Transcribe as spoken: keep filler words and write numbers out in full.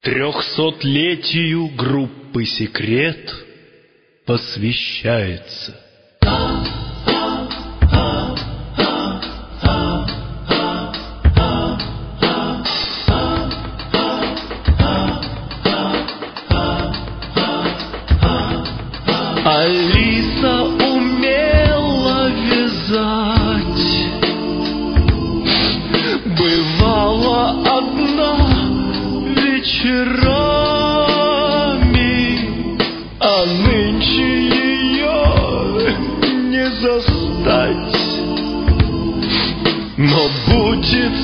Трехсотлетию группы «Секрет» посвящается. Алиса умела вязать, бывала одна вечерами, а нынче ее не застать. Но будет